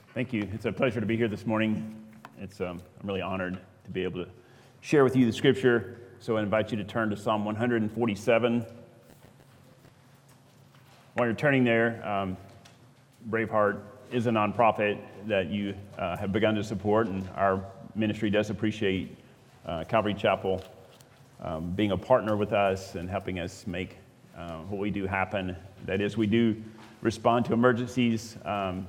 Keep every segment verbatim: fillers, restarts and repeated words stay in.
Thank you. It's a pleasure to be here this morning. It's um, I'm really honored to be able to share with you the scripture. So I invite you to turn to Psalm one forty-seven. While you're turning there, um, Braveheart is a nonprofit that you uh, have begun to support, and our ministry does appreciate uh, Calvary Chapel um, being a partner with us and helping us make uh, what we do happen. That is, we do respond to emergencies, um,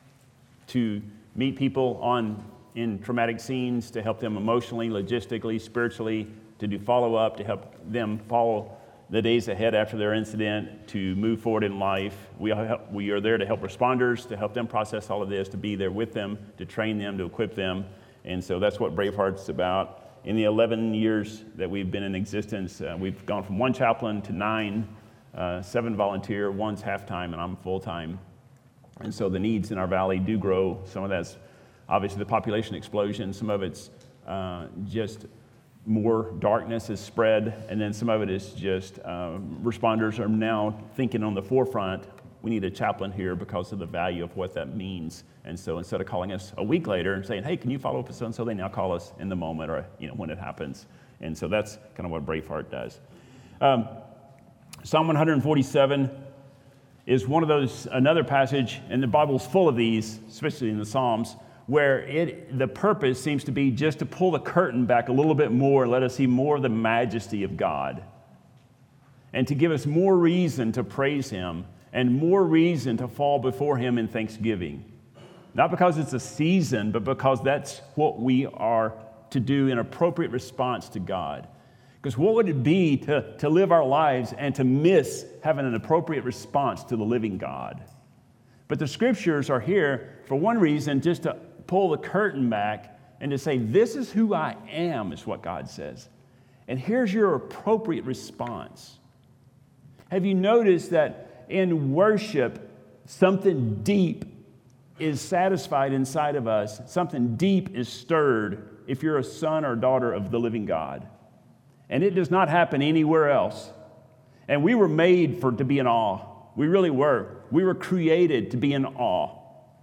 to meet people on in traumatic scenes, to help them emotionally, logistically, spiritually, to do follow-up, to help them follow the days ahead after their incident, to move forward in life. We are, help, we are there to help responders, to help them process all of this, to be there with them, to train them, to equip them. And so that's what Braveheart's about. In the eleven years that we've been in existence, uh, we've gone from one chaplain to nine, uh, seven volunteer, one's half-time, and I'm full-time. And so the needs in our valley do grow. Some of that's obviously the population explosion. Some of it's uh, just more darkness has spread. And then some of it is just uh, responders are now thinking on the forefront, we need a chaplain here because of the value of what that means. And so instead of calling us a week later and saying, hey, can you follow up with so-and-so? They now call us in the moment or you know when it happens. And so that's kind of what Braveheart does. Um, Psalm one forty-seven is one of those, another passage, and the Bible's full of these, especially in the Psalms, where it the purpose seems to be just to pull the curtain back a little bit more and let us see more of the majesty of God, and to give us more reason to praise Him and more reason to fall before Him in thanksgiving. Not because it's a season, but because that's what we are to do in appropriate response to God. Because what would it be to, to live our lives and to miss having an appropriate response to the living God? But the scriptures are here for one reason, just to pull the curtain back and to say, this is who I am, is what God says. And here's your appropriate response. Have you noticed that in worship, something deep is satisfied inside of us? Something deep is stirred if you're a son or daughter of the living God. And it does not happen anywhere else. And we were made for to be in awe. We really were. We were created to be in awe.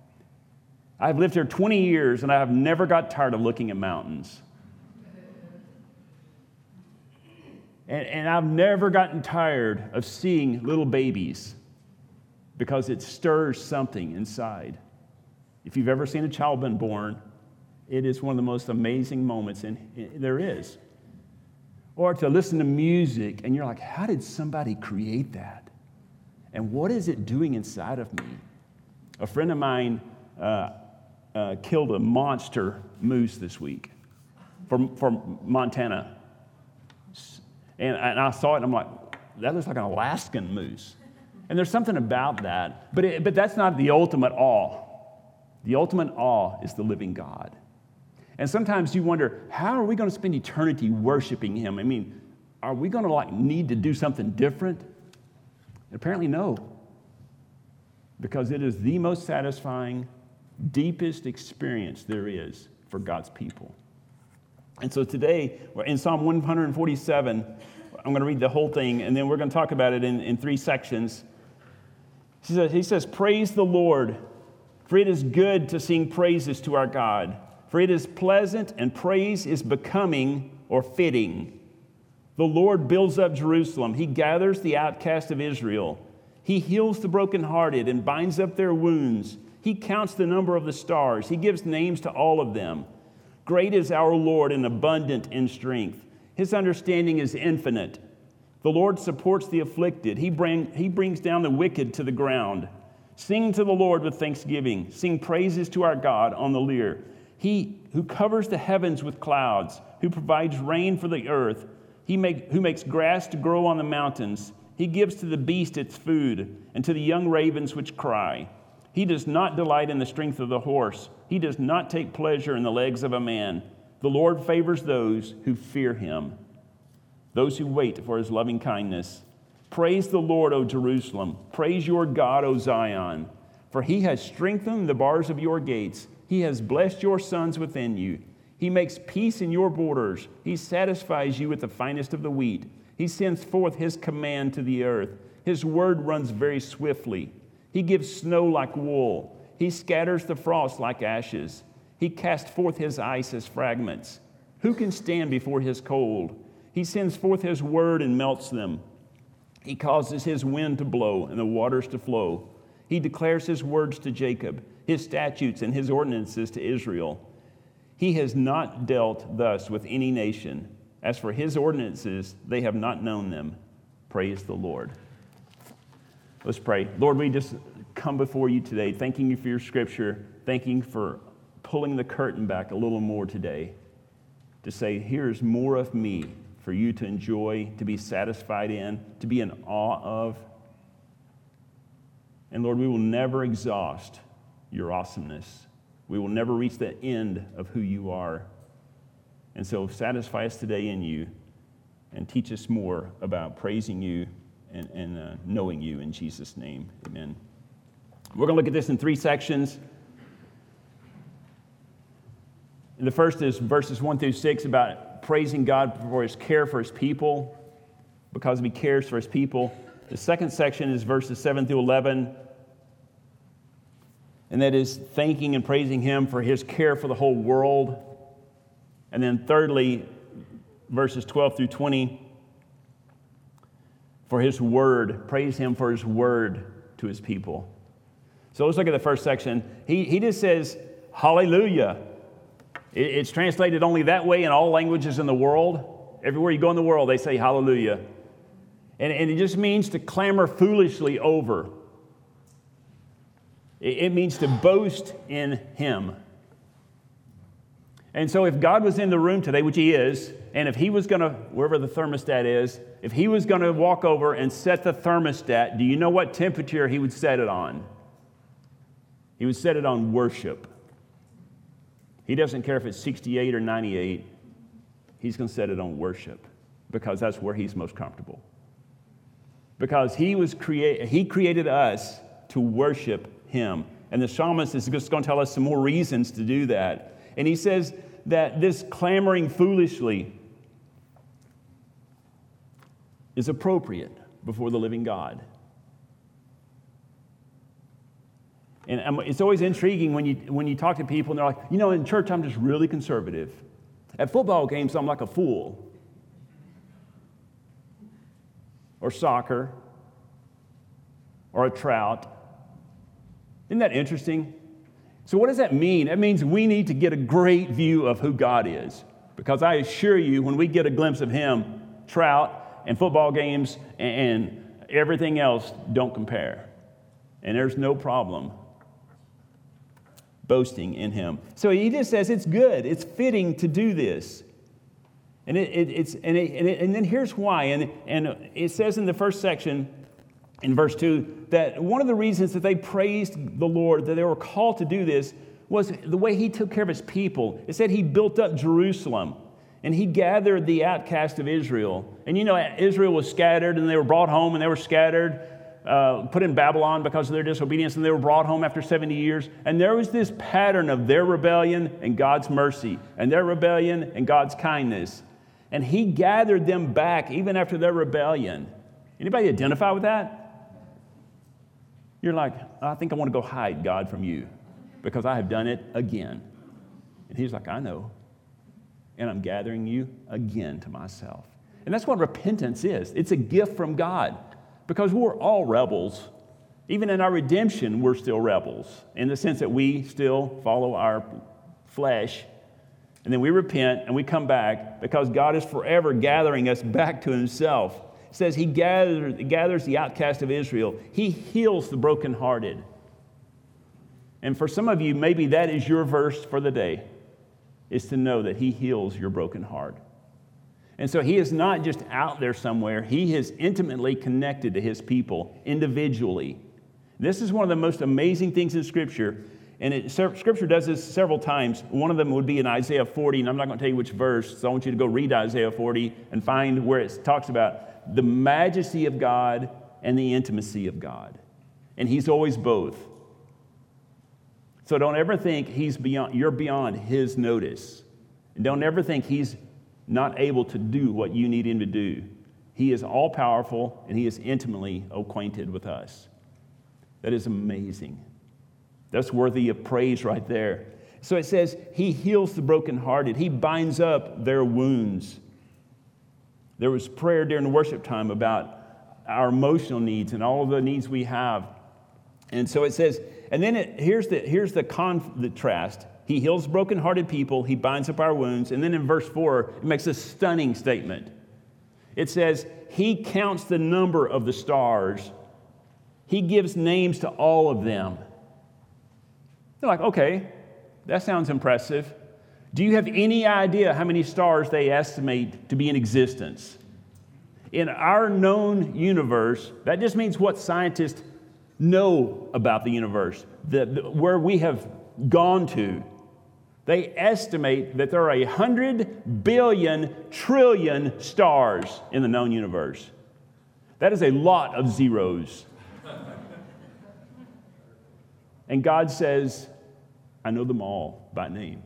I've lived here twenty years, and I have never got tired of looking at mountains. And, and I've never gotten tired of seeing little babies because it stirs something inside. If you've ever seen a child been born, it is one of the most amazing moments in, in, there is. Or to listen to music, and you're like, how did somebody create that? And what is it doing inside of me? A friend of mine uh, uh, killed a monster moose this week from, from Montana. And, and I saw it, and I'm like, that looks like an Alaskan moose. And there's something about that. But, it, but that's not the ultimate awe. The ultimate awe is the living God. And sometimes you wonder, how are we going to spend eternity worshiping Him? I mean, are we going to like need to do something different? And apparently no. Because it is the most satisfying, deepest experience there is for God's people. And so today, we're in Psalm one forty-seven. I'm going to read the whole thing, and then we're going to talk about it in, in three sections. He says, he says, praise the Lord, for it is good to sing praises to our God. For it is pleasant, and praise is becoming or fitting. The Lord builds up Jerusalem. He gathers the outcast of Israel. He heals the brokenhearted and binds up their wounds. He counts the number of the stars. He gives names to all of them. Great is our Lord and abundant in strength. His understanding is infinite. The Lord supports the afflicted. He, bring, he brings down the wicked to the ground. Sing to the Lord with thanksgiving. Sing praises to our God on the lyre. He who covers the heavens with clouds, who provides rain for the earth, he make, who makes grass to grow on the mountains. He gives to the beast its food, and to the young ravens which cry. He does not delight in the strength of the horse. He does not take pleasure in the legs of a man. The Lord favors those who fear Him, those who wait for His loving kindness. Praise the Lord, O Jerusalem. Praise your God, O Zion. For He has strengthened the bars of your gates. He has blessed your sons within you. He makes peace in your borders. He satisfies you with the finest of the wheat. He sends forth His command to the earth. His word runs very swiftly. He gives snow like wool. He scatters the frost like ashes. He casts forth his ice as fragments. Who can stand before his cold? He sends forth his word and melts them. He causes his wind to blow and the waters to flow. He declares his words to Jacob, his statutes and his ordinances to Israel. He has not dealt thus with any nation. As for his ordinances, they have not known them. Praise the Lord. Let's pray. Lord, we just come before you today, thanking you for your scripture, thanking you for pulling the curtain back a little more today to say, here's more of me for you to enjoy, to be satisfied in, to be in awe of. And Lord, we will never exhaust your awesomeness. We will never reach the end of who you are. And so satisfy us today in you and teach us more about praising you and, and uh, knowing you in Jesus' name. Amen. We're going to look at this in three sections. And the first is verses one through six about praising God for his care for his people, because he cares for his people. The second section is verses seven through eleven, and that is thanking and praising him for his care for the whole world. And then thirdly, verses twelve through twenty, for his word. Praise him for his word to his people. So let's look at the first section. He, he just says, hallelujah. It, it's translated only that way in all languages in the world. Everywhere you go in the world, they say hallelujah. And, and it just means to clamor foolishly over. It, it means to boast in him. And so if God was in the room today, which he is, and if he was going to, wherever the thermostat is, if he was going to walk over and set the thermostat, do you know what temperature he would set it on? He would set it on worship. He doesn't care if it's sixty-eight or ninety-eight. He's going to set it on worship because that's where he's most comfortable. Because he was create, he created us to worship him. And the psalmist is just going to tell us some more reasons to do that. And he says that this clamoring foolishly is appropriate before the living God. And it's always intriguing when you when you talk to people and they're like, you know, in church I'm just really conservative. At football games I'm like a fool. Or soccer. Or a trout. Isn't that interesting? So what does that mean? It means we need to get a great view of who God is. Because I assure you, when we get a glimpse of him, trout and football games and everything else don't compare. And there's no problem boasting in him. So he just says it's good, it's fitting to do this. And it, it, it's and, it, and, it, and then here's why. And, and it says in the first section, in verse two, that one of the reasons that they praised the Lord, that they were called to do this, was the way he took care of his people. It said he built up Jerusalem, and he gathered the outcast of Israel. And you know, Israel was scattered, and they were brought home, and they were scattered, uh, put in Babylon because of their disobedience, and they were brought home after seventy years. And there was this pattern of their rebellion and God's mercy, and their rebellion and God's kindness. And he gathered them back even after their rebellion. Anybody identify with that? You're like, I think I want to go hide, God, from you because I have done it again. And he's like, I know. And I'm gathering you again to myself. And that's what repentance is. It's a gift from God because we're all rebels. Even in our redemption, we're still rebels in the sense that we still follow our flesh. And then we repent and we come back because God is forever gathering us back to himself. It says he gathers, gathers the outcast of Israel. He heals the brokenhearted. And for some of you, maybe that is your verse for the day, is to know that he heals your broken heart. And so he is not just out there somewhere. He is intimately connected to his people individually. This is one of the most amazing things in Scripture. And it, Scripture does this several times. One of them would be in Isaiah forty, and I'm not going to tell you which verse, so I want you to go read Isaiah forty and find where it talks about the majesty of God and the intimacy of God. And he's always both. So don't ever think he's beyond, you're beyond his notice. And don't ever think he's not able to do what you need him to do. He is all-powerful, and he is intimately acquainted with us. That is amazing. That's worthy of praise right there. So it says, he heals the brokenhearted. He binds up their wounds. There was prayer during the worship time about our emotional needs and all of the needs we have. And so it says, and then it, here's the here's the contrast. He heals brokenhearted people. He binds up our wounds. And then in verse four, it makes a stunning statement. It says, he counts the number of the stars. He gives names to all of them. They're like, okay, that sounds impressive. Do you have any idea how many stars they estimate to be in existence? In our known universe, that just means what scientists know about the universe, the, the, where we have gone to. They estimate that there are a hundred billion trillion stars in the known universe. That is a lot of zeros. And God says, I know them all by name.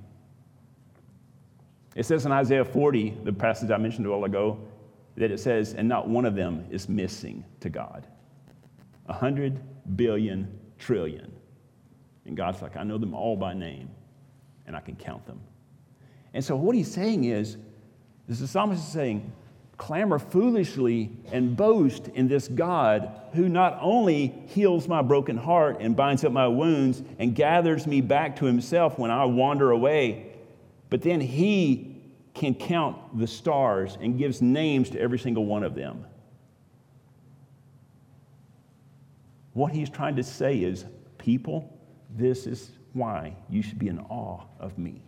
It says in Isaiah forty, the passage I mentioned a while ago, that it says, and not one of them is missing to God. A hundred billion trillion. And God's like, I know them all by name, and I can count them. And so what he's saying is, this the psalmist is saying, clamor foolishly and boast in this God who not only heals my broken heart and binds up my wounds and gathers me back to himself when I wander away, but then he can count the stars and gives names to every single one of them. What he's trying to say is, people, this is why you should be in awe of me.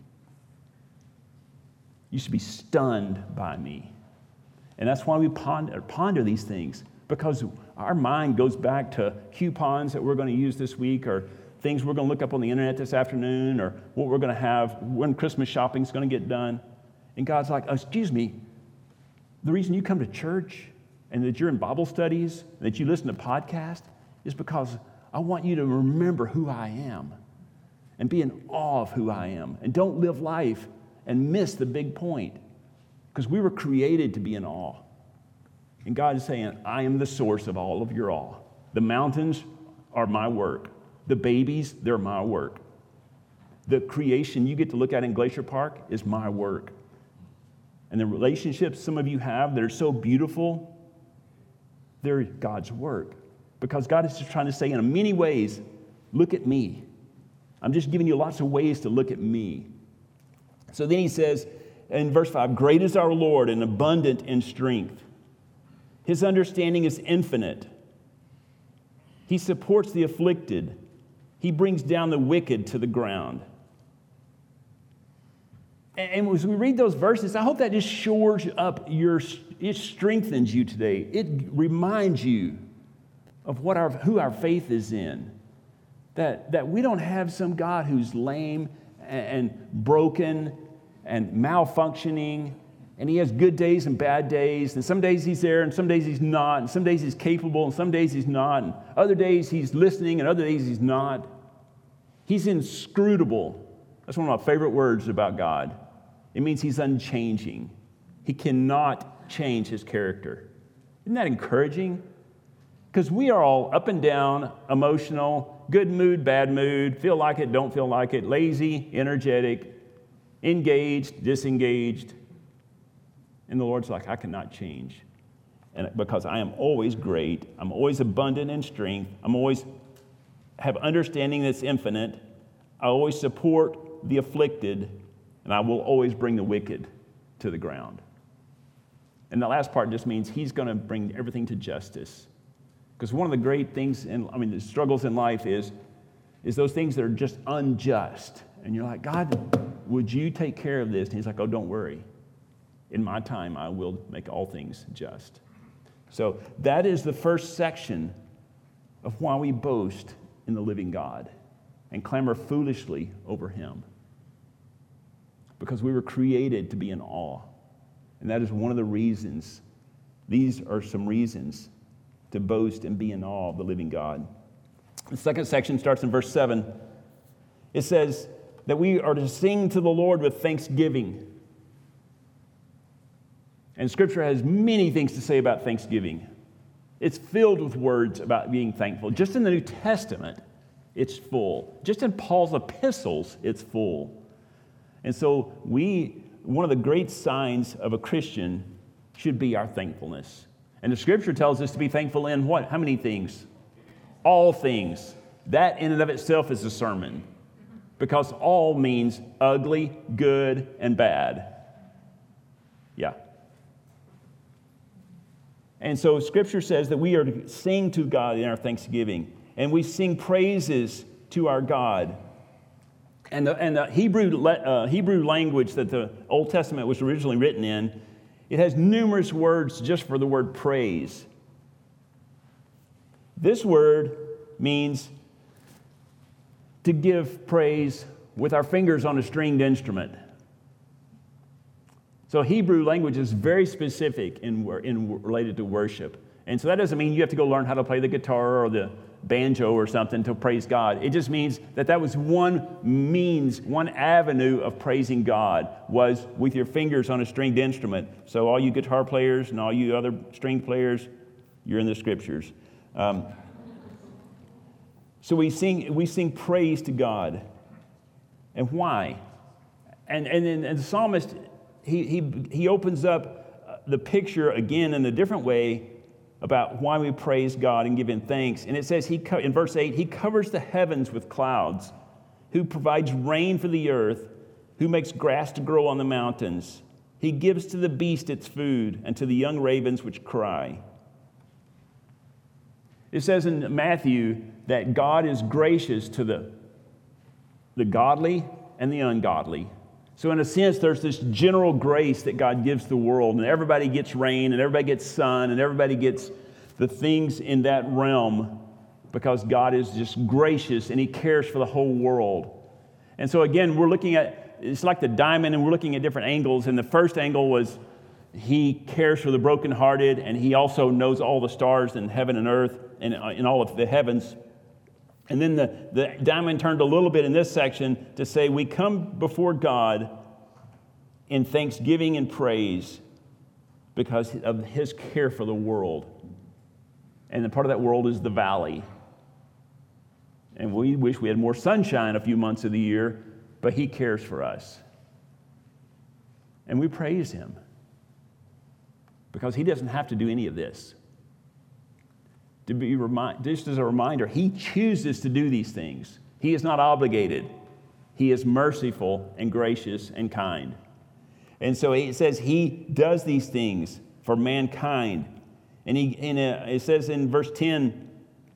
You should be stunned by me. And that's why we ponder, ponder these things, because our mind goes back to coupons that we're going to use this week, or things we're going to look up on the internet this afternoon, or what we're going to have when Christmas shopping is going to get done. And God's like, oh, excuse me, the reason you come to church and that you're in Bible studies, and that you listen to podcasts, is because I want you to remember who I am and be in awe of who I am, and don't live life and miss the big point. Because we were created to be in awe. And God is saying, I am the source of all of your awe. The mountains are my work. The babies, they're my work. The creation you get to look at in Glacier Park is my work. And the relationships some of you have that are so beautiful, they're God's work. Because God is just trying to say in many ways, look at me. I'm just giving you lots of ways to look at me. So then he says, in verse five, great is our Lord and abundant in strength. His understanding is infinite. He supports the afflicted. He brings down the wicked to the ground. And as we read those verses, I hope that just shores up your, it strengthens you today. It reminds you of what our, who our faith is in. That, that we don't have some God who's lame and, and broken and malfunctioning, and he has good days and bad days, and some days he's there, and some days he's not, and some days he's capable, and some days he's not, and other days he's listening, and other days he's not. He's inscrutable. That's one of my favorite words about God. It means he's unchanging. He cannot change his character. Isn't that encouraging? Because we are all up and down, emotional, good mood, bad mood, feel like it, don't feel like it, lazy, energetic, engaged, disengaged. And the Lord's like, I cannot change. And because I am always great, I'm always abundant in strength, I'm always have understanding that's infinite, I always support the afflicted, and I will always bring the wicked to the ground. And the last part just means he's going to bring everything to justice. Because one of the great things, in, I mean, the struggles in life is, is those things that are just unjust. And you're like, God, would you take care of this? And he's like, oh, don't worry. In my time, I will make all things just. So that is the first section of why we boast in the living God and clamor foolishly over him. Because we were created to be in awe. And that is one of the reasons. These are some reasons to boast and be in awe of the living God. The second section starts in verse seven. It says that we are to sing to the Lord with thanksgiving. And Scripture has many things to say about thanksgiving. It's filled with words about being thankful. Just in the New Testament, It's full. Just in Paul's epistles, it's full. And so we, one of the great signs of a Christian should be our thankfulness. And the Scripture tells us to be thankful in what? How many things? All things. That in and of itself is a sermon. Because all means ugly, good, and bad. Yeah. And so Scripture says that we are to sing to God in our thanksgiving. And we sing praises to our God. And the, and the Hebrew, uh, Hebrew language that the Old Testament was originally written in, it has numerous words just for the word praise. This word means to give praise with our fingers on a stringed instrument. So Hebrew language is very specific in, in related to worship. And so that doesn't mean you have to go learn how to play the guitar or the banjo or something to praise God. It just means that that was one means, one avenue of praising God was with your fingers on a stringed instrument. So all you guitar players and all you other string players, you're in the Scriptures. Um, so we sing, we sing praise to God. And why? And and then and the psalmist, he he he opens up the picture again in a different way about why we praise God and give Him thanks. And it says, he in verse eight, He covers the heavens with clouds, who provides rain for the earth, who makes grass to grow on the mountains. He gives to the beast its food, and to the young ravens which cry. It says in Matthew that God is gracious to the, the godly and the ungodly. So in a sense, there's this general grace that God gives the world, and everybody gets rain, and everybody gets sun, and everybody gets the things in that realm because God is just gracious, and He cares for the whole world. And so again, we're looking at, it's like the diamond, and we're looking at different angles, and the first angle was He cares for the brokenhearted, and He also knows all the stars in heaven and earth, and in all of the heavens. And then the, the diamond turned a little bit in this section to say we come before God in thanksgiving and praise because of His care for the world. And the part of that world is the valley. And we wish we had more sunshine a few months of the year, but He cares for us. And we praise Him because He doesn't have to do any of this. To be remind, just as a reminder, He chooses to do these things. He is not obligated. He is merciful and gracious and kind. And so it says He does these things for mankind. And he, and it says in verse ten,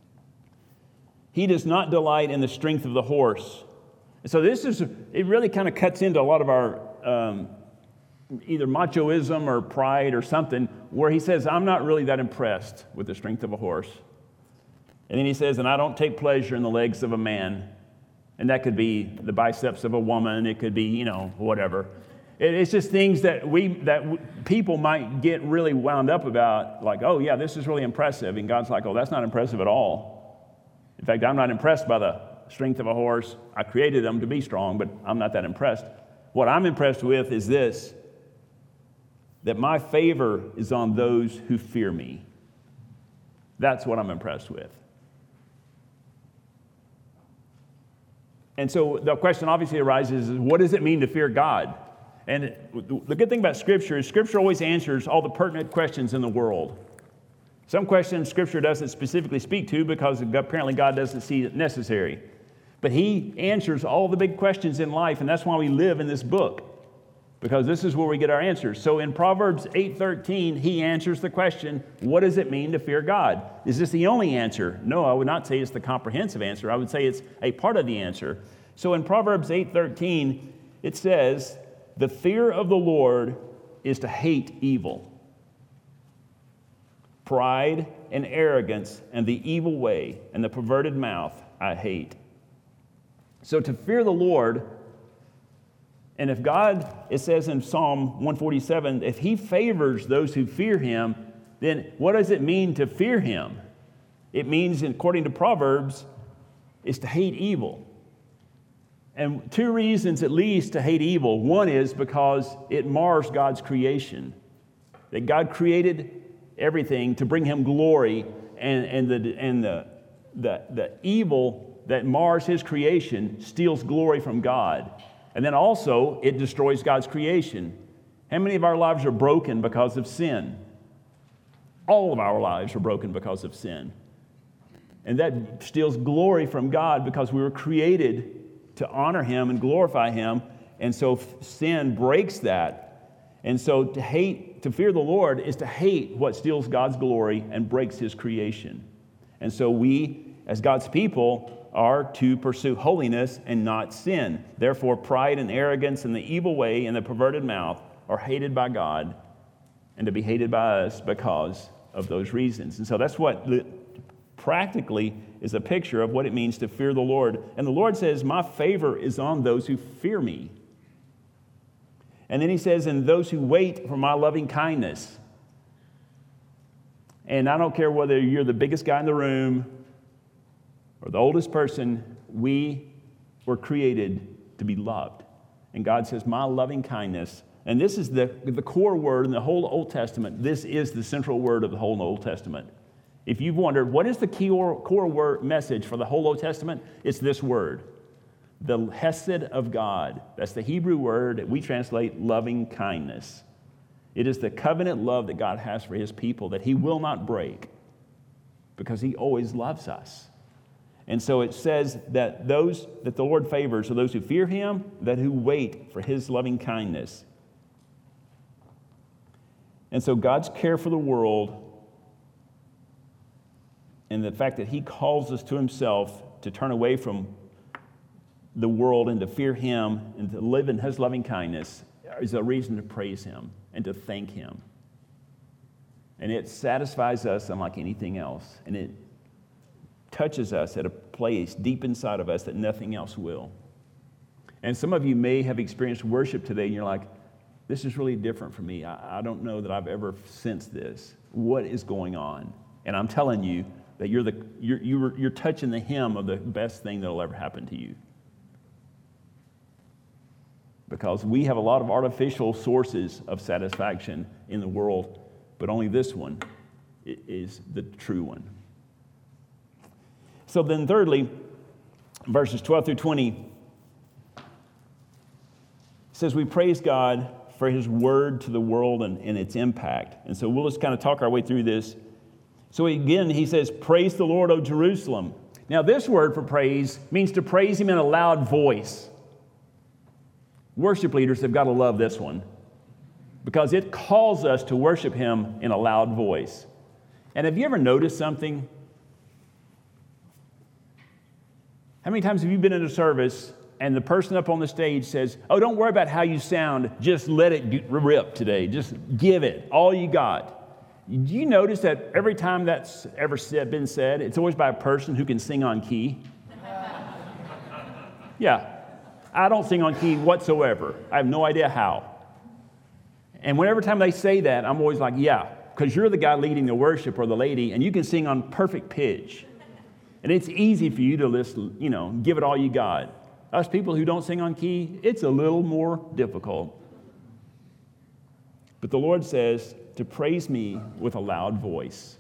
He does not delight in the strength of the horse. And so this is, it really kind of cuts into a lot of our um, either machoism or pride or something, where He says, I'm not really that impressed with the strength of a horse. And then He says, and I don't take pleasure in the legs of a man. And that could be the biceps of a woman. It could be, you know, whatever. It, it's just things that we that w- people might get really wound up about, like, oh, yeah, this is really impressive. And God's like, oh, that's not impressive at all. In fact, I'm not impressed by the strength of a horse. I created them to be strong, but I'm not that impressed. What I'm impressed with is this, that my favor is on those who fear me. That's what I'm impressed with. And so the question obviously arises is, what does it mean to fear God? And the good thing about Scripture is Scripture always answers all the pertinent questions in the world. Some questions Scripture doesn't specifically speak to because apparently God doesn't see it necessary. But He answers all the big questions in life, and that's why we live in this book. Because this is where we get our answers. So in Proverbs eight thirteen, He answers the question, what does it mean to fear God? Is this the only answer? No, I would not say it's the comprehensive answer. I would say it's a part of the answer. So in Proverbs eight thirteen, it says, the fear of the Lord is to hate evil. Pride and arrogance and the evil way and the perverted mouth I hate. So to fear the Lord, and if God, it says in Psalm one forty-seven, if He favors those who fear Him, then what does it mean to fear Him? It means, according to Proverbs, is to hate evil. And two reasons at least to hate evil. One is because it mars God's creation. That God created everything to bring Him glory, and, and, the, and the, the, the evil that mars his creation, steals glory from God. And then also, it destroys God's creation. How many of our lives are broken because of sin? All of our lives are broken because of sin. And that steals glory from God because we were created to honor him and glorify him. And so sin breaks that. And so to hate, to fear the Lord is to hate what steals God's glory and breaks his creation. And so we, as God's people, are to pursue holiness and not sin. Therefore, pride and arrogance and the evil way and the perverted mouth are hated by God and to be hated by us because of those reasons. And so that's what practically is a picture of what it means to fear the Lord. And the Lord says, my favor is on those who fear me. And then he says, and those who wait for my loving kindness. And I don't care whether you're the biggest guy in the room or the oldest person, we were created to be loved. And God says, my loving kindness. And this is the, the core word in the whole Old Testament. This is the central word of the whole Old Testament. If you've wondered, what is the key or, core word message for the whole Old Testament? It's this word, the Hesed of God. That's the Hebrew word that we translate loving kindness. It is the covenant love that God has for his people that he will not break because he always loves us. And so it says that those that the Lord favors are those who fear him, that who wait for his loving kindness. And so God's care for the world and the fact that he calls us to himself to turn away from the world and to fear him and to live in his loving kindness is a reason to praise him and to thank him. And it satisfies us unlike anything else. And it touches us at a place deep inside of us that nothing else will. And some of you may have experienced worship today and you're like, this is really different for me. I, I don't know that I've ever sensed this. What is going on? And I'm telling you that you're, the, you're, you're, you're touching the hem of the best thing that will ever happen to you. Because we have a lot of artificial sources of satisfaction in the world, but only this one is the true one. So then thirdly, verses twelve through twenty says we praise God for his word to the world and, and its impact. And so we'll just kind of talk our way through this. So again, he says, praise the Lord, O Jerusalem. Now this word for praise means to praise him in a loud voice. Worship leaders have got to love this one because it calls us to worship him in a loud voice. And have you ever noticed something? How many times have you been in a service and the person up on the stage says, oh, don't worry about how you sound. Just let it rip today. Just give it all you got. Do you notice that every time that's ever said, been said, it's always by a person who can sing on key? Yeah. I don't sing on key whatsoever. I have no idea how. And whenever time they say that, I'm always like, yeah, because you're the guy leading the worship or the lady, and you can sing on perfect pitch. And it's easy for you to listen, you know, give it all you got. Us people who don't sing on key, it's a little more difficult. But the Lord says to praise me with a loud voice.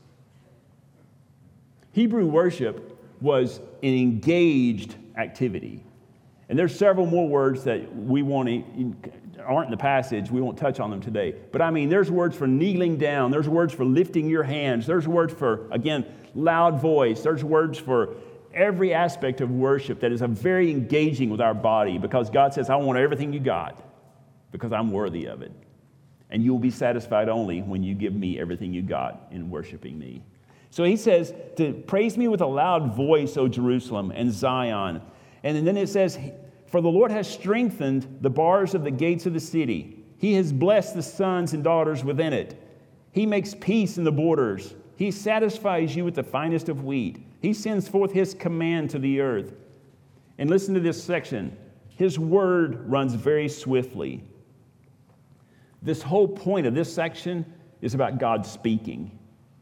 Hebrew worship was an engaged activity. And there's several more words that we won't, aren't in the passage. We won't touch on them today. But I mean, there's words for kneeling down. There's words for lifting your hands. There's words for, again, loud voice. There's words for every aspect of worship that is a very engaging with our body because God says, I want everything you got because I'm worthy of it. And you will be satisfied only when you give me everything you got in worshiping me. So he says to praise me with a loud voice, O Jerusalem and Zion. And then it says, for the Lord has strengthened the bars of the gates of the city. He has blessed the sons and daughters within it. He makes peace in the borders. He satisfies you with the finest of wheat. He sends forth his command to the earth. And listen to this section. His word runs very swiftly. This whole point of this section is about God speaking.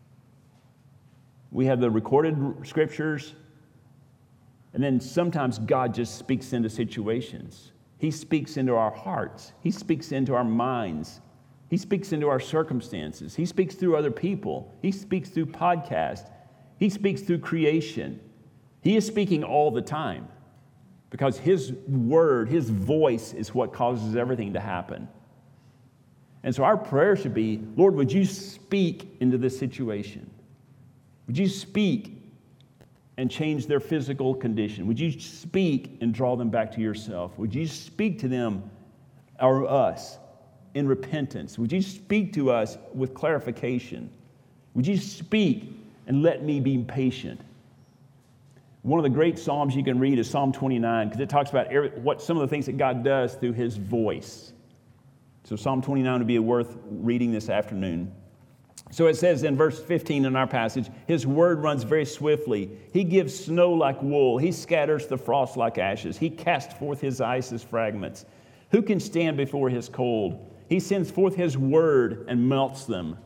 We have the recorded scriptures. And then sometimes God just speaks into situations. He speaks into our hearts. He speaks into our minds. He speaks into our circumstances. He speaks through other people. He speaks through podcasts. He speaks through creation. He is speaking all the time because his word, his voice is what causes everything to happen. And so our prayer should be, Lord, would you speak into this situation? Would you speak and change their physical condition? Would you speak and draw them back to yourself? Would you speak to them or us in repentance? Would you speak to us with clarification? Would you speak and let me be patient? One of the great Psalms you can read is Psalm twenty-nine, because it talks about every, what some of the things that God does through his voice. So Psalm twenty-nine would be worth reading this afternoon. So it says in verse fifteen in our passage, his word runs very swiftly. He gives snow like wool. He scatters the frost like ashes. He casts forth his ice as fragments. Who can stand before his cold? He sends forth his word and melts them.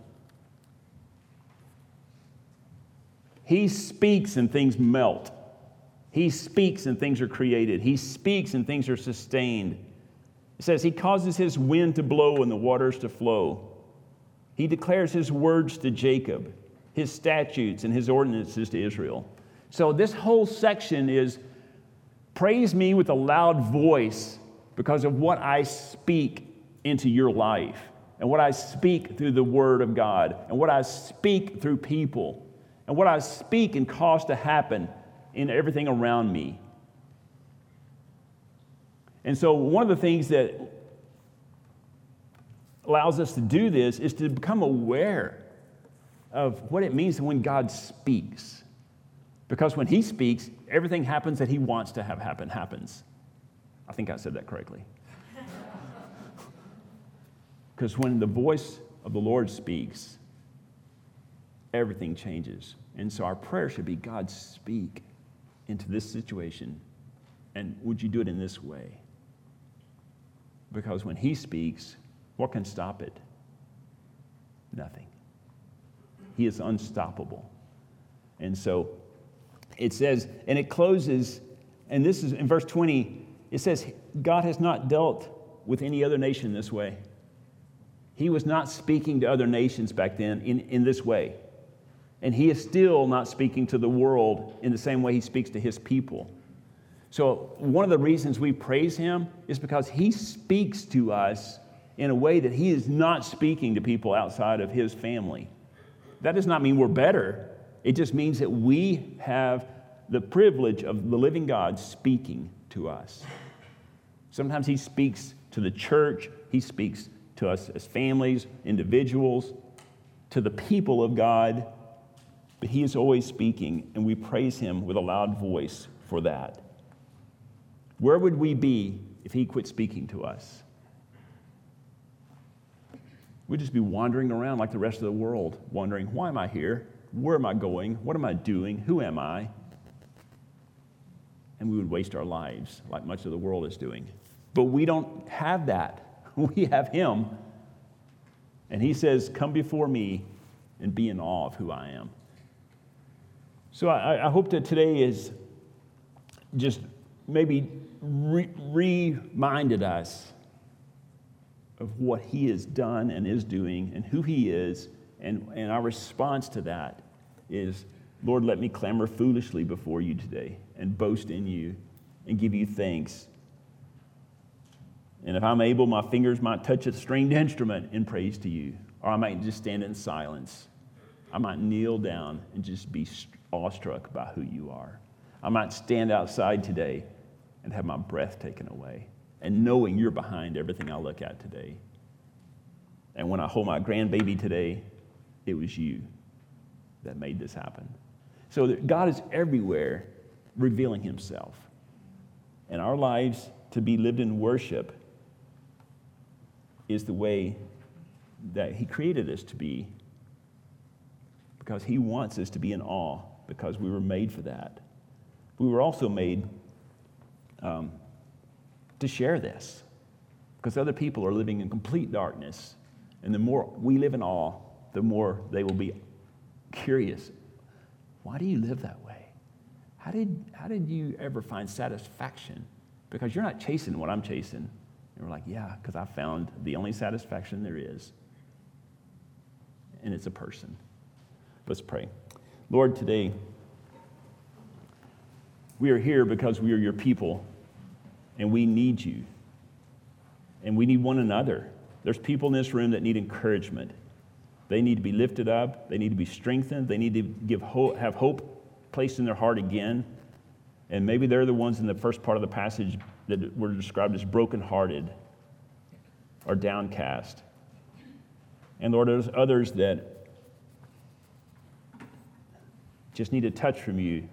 He speaks and things melt. He speaks and things are created. He speaks and things are sustained. It says he causes his wind to blow and the waters to flow. He declares his words to Jacob, his statutes and his ordinances to Israel. So this whole section is praise me with a loud voice because of what I speak into your life and what I speak through the word of God and what I speak through people and what I speak and cause to happen in everything around me. And so one of the things that allows us to do this is to become aware of what it means when God speaks. Because when he speaks, everything happens that he wants to have happen happens. I think I said that correctly. Because when the voice of the Lord speaks, everything changes. And so our prayer should be, God, speak into this situation, and would you do it in this way? Because when he speaks, what can stop it? Nothing. He is unstoppable. And so it says, and it closes, and this is in verse twenty, it says, God has not dealt with any other nation this way. He was not speaking to other nations back then in, in this way. And he is still not speaking to the world in the same way he speaks to his people. So one of the reasons we praise him is because he speaks to us in a way that he is not speaking to people outside of his family. That does not mean we're better. It just means that we have the privilege of the living God speaking to us. Sometimes he speaks to the church. He speaks to us as families, individuals, to the people of God. But he is always speaking, and we praise him with a loud voice for that. Where would we be if he quit speaking to us? We'd just be wandering around like the rest of the world, wondering, why am I here? Where am I going? What am I doing? Who am I? And we would waste our lives like much of the world is doing. But we don't have that. We have him. And he says, come before me and be in awe of who I am. So I, I hope that today is just maybe re- reminded us of what he has done and is doing and who he is. And, and our response to that is, Lord, let me clamor foolishly before you today and boast in you and give you thanks. And if I'm able, my fingers might touch a stringed instrument in praise to you. Or I might just stand in silence. I might kneel down and just be awestruck by who you are. I might stand outside today and have my breath taken away and knowing you're behind everything I look at today. And when I hold my grandbaby today, it was you that made this happen. So that God is everywhere revealing himself. And our lives to be lived in worship is the way that he created us to be, because he wants us to be in awe, because we were made for that. We were also made um, to share this, because other people are living in complete darkness. And the more we live in awe, the more they will be curious. Why do you live that way? How did, how did you ever find satisfaction? Because you're not chasing what I'm chasing. And we're like, yeah, because I found the only satisfaction there is. And it's a person. Let's pray. Lord, today, We are here because we are your people, and we need you. And we need one another. There's people in this room that need encouragement. They need to be lifted up. They need to be strengthened. They need to give hope, have hope placed in their heart again. And maybe they're the ones in the first part of the passage that were described as brokenhearted or downcast. And Lord, there's others that just need a touch from you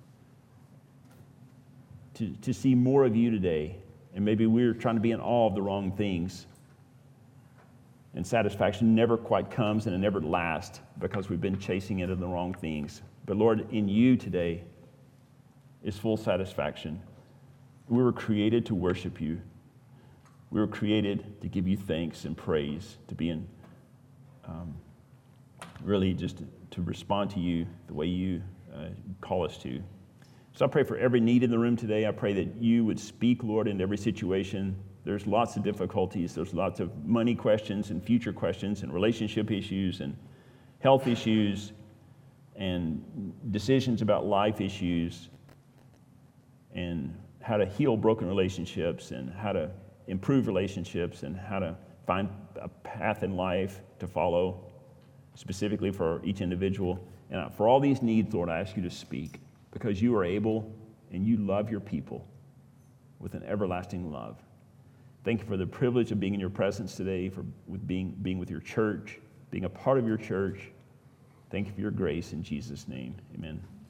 to, to see more of you today. And maybe we're trying to be in awe of the wrong things. And satisfaction never quite comes and it never lasts because we've been chasing into the wrong things. But Lord, in you today is full satisfaction. We were created to worship you. We were created to give you thanks and praise, to be in, um, really just to, to respond to you the way you uh, call us to. So I pray for every need in the room today. I pray that you would speak, Lord, in every situation. There's lots of difficulties. There's lots of money questions and future questions and relationship issues and health issues and decisions about life issues and how to heal broken relationships and how to improve relationships and how to find a path in life to follow specifically for each individual. And for all these needs, Lord, I ask you to speak, because you are able and you love your people with an everlasting love. Thank you for the privilege of being in your presence today, for with being, being with your church, being a part of your church. Thank you for your grace in Jesus' name. Amen.